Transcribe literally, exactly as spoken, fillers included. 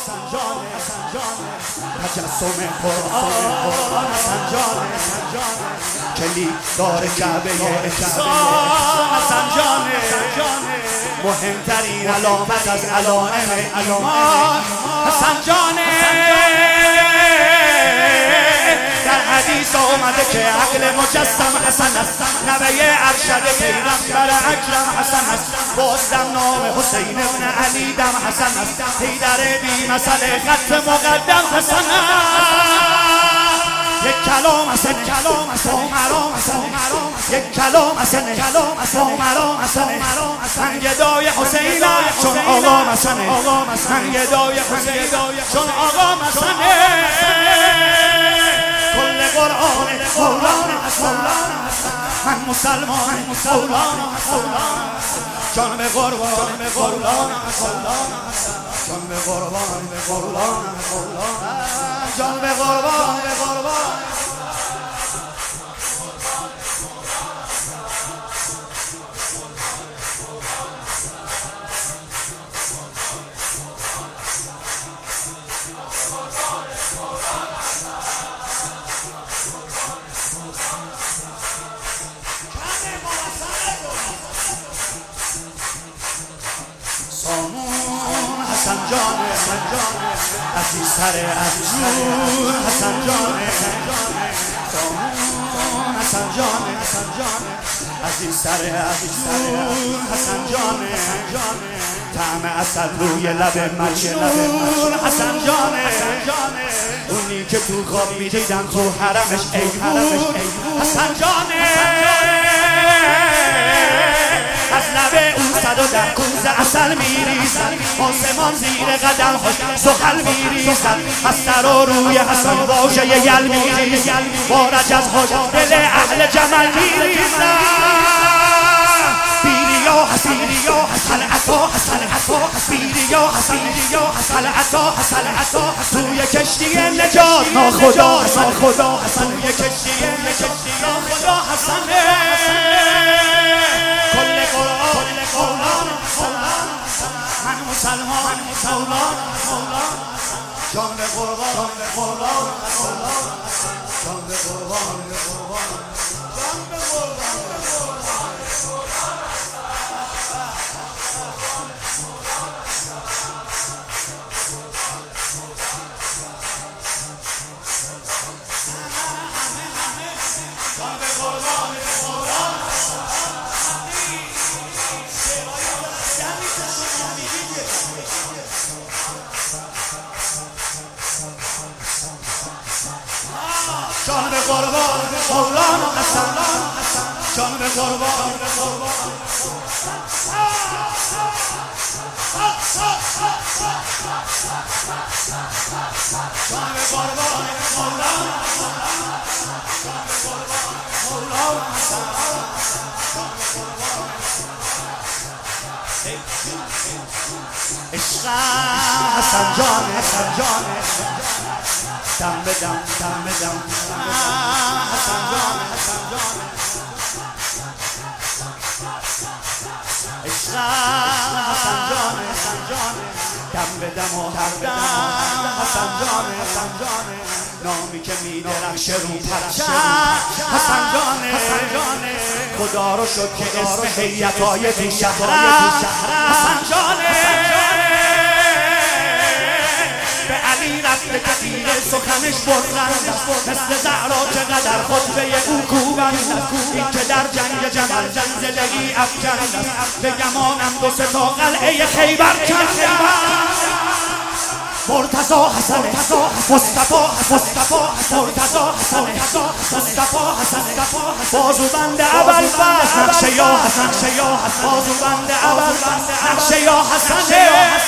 حسن جانه تجسم قرآن حسن جانه کلید دار کعبه حسن جانه مهمترین علامت از علائم ایمان حسن جانه در حدیث آمده که عقل مجسم حسن است نوه ارشد پیغمبر اکرم حسن است بازدم نام حسین ابن علی دم حسن است حیدر بی مسئله خط مقدم حسن است یک کلام حسن کلام حسن مرام حسن یک کلام حسن کلام حسن مرام حسن من گدای حسین چون آقا حسن من گدای حسین چون آقا حسن کل قرآن مولانا حسن من مسلمان مولانا حسن جان به قربان به مولانا حسن جان به قربان به مولانا جان به قربان به قربان حسن جانه حسن جانه عزیز سر عزیز حسن جانه حسن جانه حسن جانه عزیز سر عزیز حسن جانه طعم عسل روی لب مجنون حسن جانه اونی که تو خواب میدیدم تو حرمش ایمون حسن جانه از لبه اون صد و ده کوزه عسل میریزد آسمان زیر قدم خوش سخل میریزد از سر و روی حسن واژه یل میریزد بارج از خوش دل اهل جمل میریزد بیریا حسن بیریا حسن عطا حسن عطا بیریا حسن بیریا حسن عطا حسن عطا توی کشتی نجات ناخدا حسن خدا حسن توی کشتی ناخدا حسن من مسلمان مولانا جان به قربان به قربان جان به قربان به قربان جان به قربان به قربان جان به قربان مولانا حسن جان به قربان به قربان جان به قربان مولانا جان به قربان مولانا حسن عشق حسن جان حسن جان دم به دم دم به دم حسن جان حسن جان عشق حسن جان حسن جان دم به دم و دم به دم حسن جان حسن جان نامی که میدرخشه رو پرچم حسن جان حسن جان خدا رو شد که اسم هیئت‌های دیشهر حسن جان به علی رفت کثیر سخنش بلند مثل زهرا چقدر خطبه او کوبند این که در جنگ جمل زلزله‌ای افکند به گمانم دو سه تا قلعه خیبر کند مرتضی حسن مصطفی مصطفی مرتضی حسن مصطفی حسن بازوبند ابوالفضل نقش یا حسن بازوبند ابوالفضل نقش یا حسن